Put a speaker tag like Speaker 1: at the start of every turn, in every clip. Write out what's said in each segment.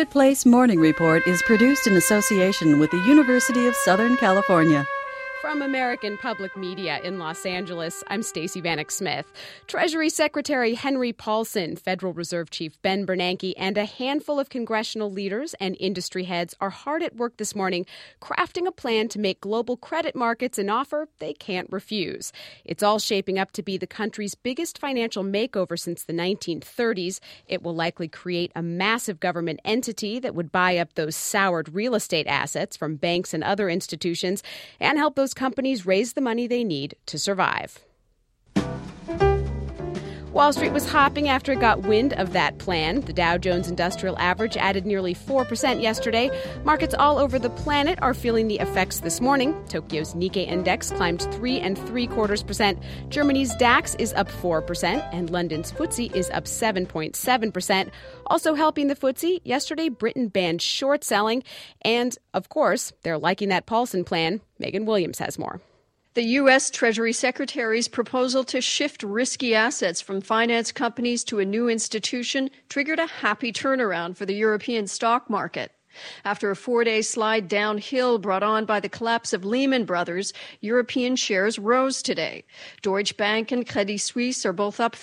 Speaker 1: Marketplace Morning Report is produced in association with the University of Southern California.
Speaker 2: From American Public Media in Los Angeles, I'm Stacey Vanek Smith. Treasury Secretary Henry Paulson, Federal Reserve Chief Ben Bernanke, and a handful of congressional leaders and industry heads are hard at work this morning crafting a plan to make global credit markets an offer they can't refuse. It's all shaping up to be the country's biggest financial makeover since the 1930s. It will likely create a massive government entity that would buy up those soured real estate assets from banks and other institutions and help those companies raise the money they need to survive. Wall Street was hopping after it got wind of that plan. The Dow Jones Industrial Average added nearly 4% yesterday. Markets all over the planet are feeling the effects this morning. Tokyo's Nikkei index climbed 3.75%. Germany's DAX is up 4%, and London's FTSE is up 7.7%. Also helping the FTSE, yesterday Britain banned short selling. And, of course, they're liking that Paulson plan. Megan Williams has more.
Speaker 3: The U.S. Treasury Secretary's proposal to shift risky assets from finance companies to a new institution triggered a happy turnaround for the European stock market. After a 4-day slide downhill brought on by the collapse of Lehman Brothers, European shares rose today. Deutsche Bank and Credit Suisse are both up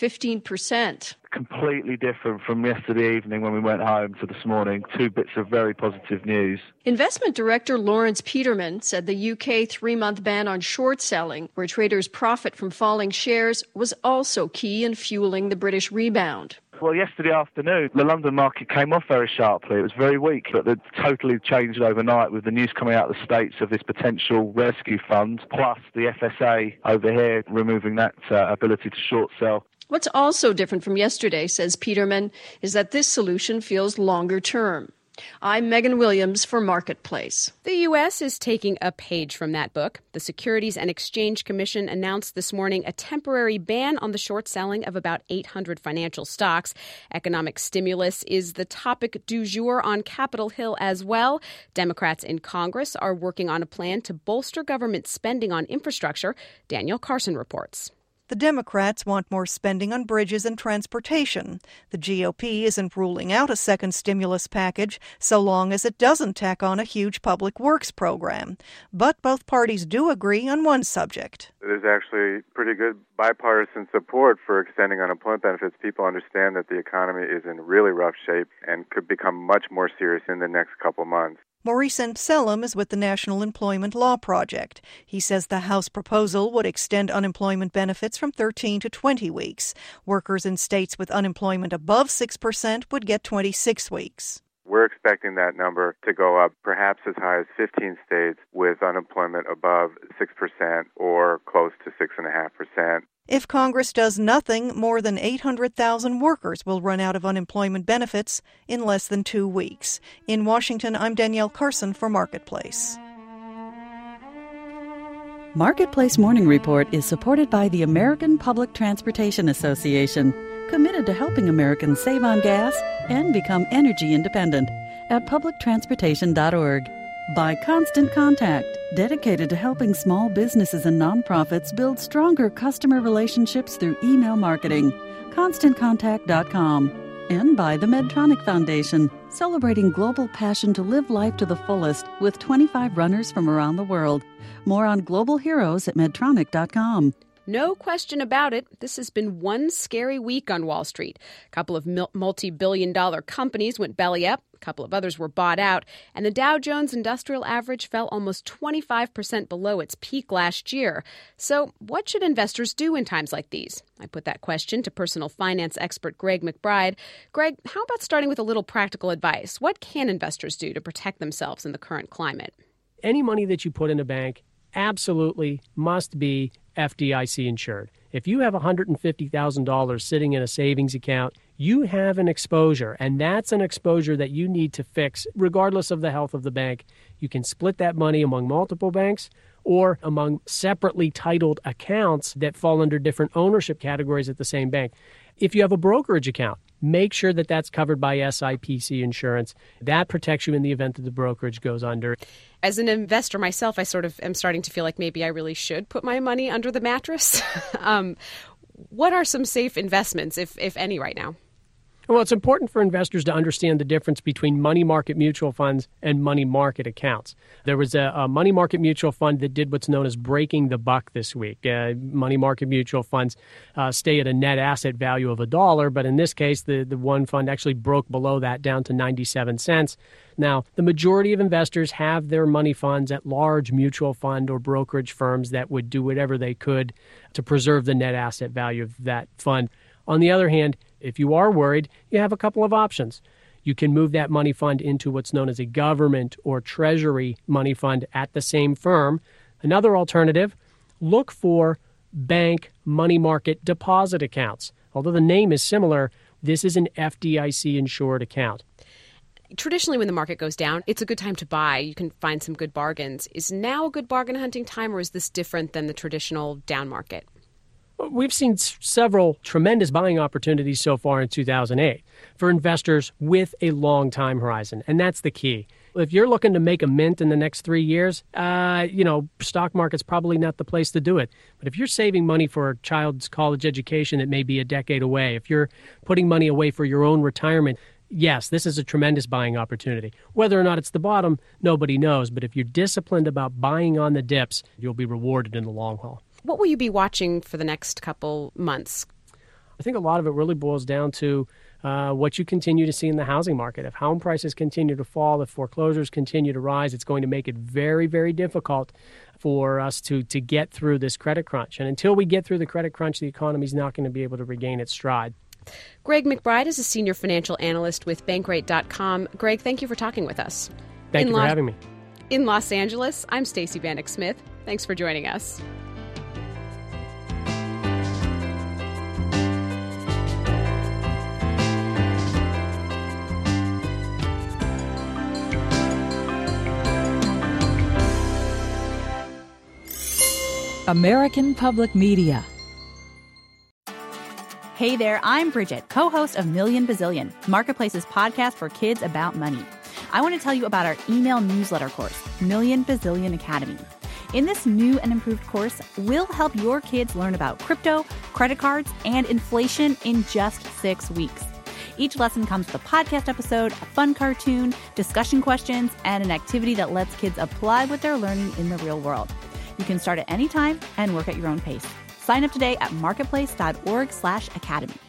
Speaker 3: 15%.
Speaker 4: Completely different from yesterday evening when we went home to this morning. Two bits of very positive news.
Speaker 3: Investment director Lawrence Peterman said the UK 3-month ban on short selling, where traders profit from falling shares, was also key in fueling the British rebound.
Speaker 4: Well, yesterday afternoon, the London market came off very sharply. It was very weak, but it totally changed overnight with the news coming out of the States of this potential rescue fund, plus the FSA over here removing that ability to short sell.
Speaker 3: What's also different from yesterday, says Peterman, is that this solution feels longer term. I'm Megan Williams for Marketplace.
Speaker 2: The U.S. is taking a page from that book. The Securities and Exchange Commission announced this morning a temporary ban on the short selling of about 800 financial stocks. Economic stimulus is the topic du jour on Capitol Hill as well. Democrats in Congress are working on a plan to bolster government spending on infrastructure. Daniel Carson reports.
Speaker 5: The Democrats want more spending on bridges and transportation. The GOP isn't ruling out a second stimulus package so long as it doesn't tack on a huge public works program. But both parties do agree on one subject.
Speaker 6: There's actually pretty good bipartisan support for extending unemployment benefits. People understand that the economy is in really rough shape and could become much more serious in the next couple months.
Speaker 5: Maurice Selim is with the National Employment Law Project. He says the House proposal would extend unemployment benefits from 13 to 20 weeks. Workers in states with unemployment above 6% would get 26 weeks.
Speaker 6: We're expecting that number to go up perhaps as high as 15 states with unemployment above 6% or close to 6.5%.
Speaker 5: If Congress does nothing, more than 800,000 workers will run out of unemployment benefits in less than 2 weeks. In Washington, I'm Danielle Carson for Marketplace.
Speaker 1: Marketplace Morning Report is supported by the American Public Transportation Association, committed to helping Americans save on gas and become energy independent at publictransportation.org. By Constant Contact, dedicated to helping small businesses and nonprofits build stronger customer relationships through email marketing. ConstantContact.com. And by the Medtronic Foundation, celebrating global passion to live life to the fullest with 25 runners from around the world. More on global heroes at Medtronic.com.
Speaker 2: No question about it, this has been one scary week on Wall Street. A couple of multi-billion-dollar companies went belly up, a couple of others were bought out, and the Dow Jones Industrial Average fell almost 25% below its peak last year. So what should investors do in times like these? I put that question to personal finance expert Greg McBride. Greg, how about starting with a little practical advice? What can investors do to protect themselves in the current climate?
Speaker 7: Any money that you put in a bank absolutely must be FDIC insured. If you have $150,000 sitting in a savings account, you have an exposure, and that's an exposure that you need to fix regardless of the health of the bank. You can split that money among multiple banks or among separately titled accounts that fall under different ownership categories at the same bank. If you have a brokerage account, make sure that that's covered by SIPC insurance. That protects you in the event that the brokerage goes under.
Speaker 2: As an investor myself, I sort of am starting to feel like maybe I really should put my money under the mattress. What are some safe investments, if any, right now?
Speaker 7: Well, it's important for investors to understand the difference between money market mutual funds and money market accounts. There was a money market mutual fund that did what's known as breaking the buck this week. Money market mutual funds stay at a net asset value of $1, but in this case, the one fund actually broke below that down to 97 cents. Now, the majority of investors have their money funds at large mutual fund or brokerage firms that would do whatever they could to preserve the net asset value of that fund. On the other hand, if you are worried, you have a couple of options. You can move that money fund into what's known as a government or treasury money fund at the same firm. Another alternative, look for bank money market deposit accounts. Although the name is similar, this is an FDIC-insured account.
Speaker 2: Traditionally, when the market goes down, it's a good time to buy. You can find some good bargains. Is now a good bargain hunting time, or is this different than the traditional down market?
Speaker 7: We've seen several tremendous buying opportunities so far in 2008 for investors with a long time horizon, and that's the key. If you're looking to make a mint in the next 3 years, stock market's probably not the place to do it. But if you're saving money for a child's college education that may be a decade away, if you're putting money away for your own retirement, yes, this is a tremendous buying opportunity. Whether or not it's the bottom, nobody knows. But if you're disciplined about buying on the dips, you'll be rewarded in the long haul.
Speaker 2: What will you be watching for the next couple months?
Speaker 7: I think a lot of it really boils down to what you continue to see in the housing market. If home prices continue to fall, if foreclosures continue to rise, it's going to make it very, very difficult for us to get through this credit crunch. And until we get through the credit crunch, the economy is not going to be able to regain its stride.
Speaker 2: Greg McBride is a senior financial analyst with Bankrate.com. Greg, thank you for talking with us.
Speaker 7: Thank you for having me.
Speaker 2: In Los Angeles, I'm Stacey Vanek Smith. Thanks for joining us.
Speaker 1: American Public Media.
Speaker 8: Hey there, I'm Bridget, co-host of Million Bazillion, Marketplace's podcast for kids about money. I want to tell you about our email newsletter course, Million Bazillion Academy. In this new and improved course, we'll help your kids learn about crypto, credit cards, and inflation in just 6 weeks. Each lesson comes with a podcast episode, a fun cartoon, discussion questions, and an activity that lets kids apply what they're learning in the real world. You can start at any time and work at your own pace. Sign up today at marketplace.org/academy.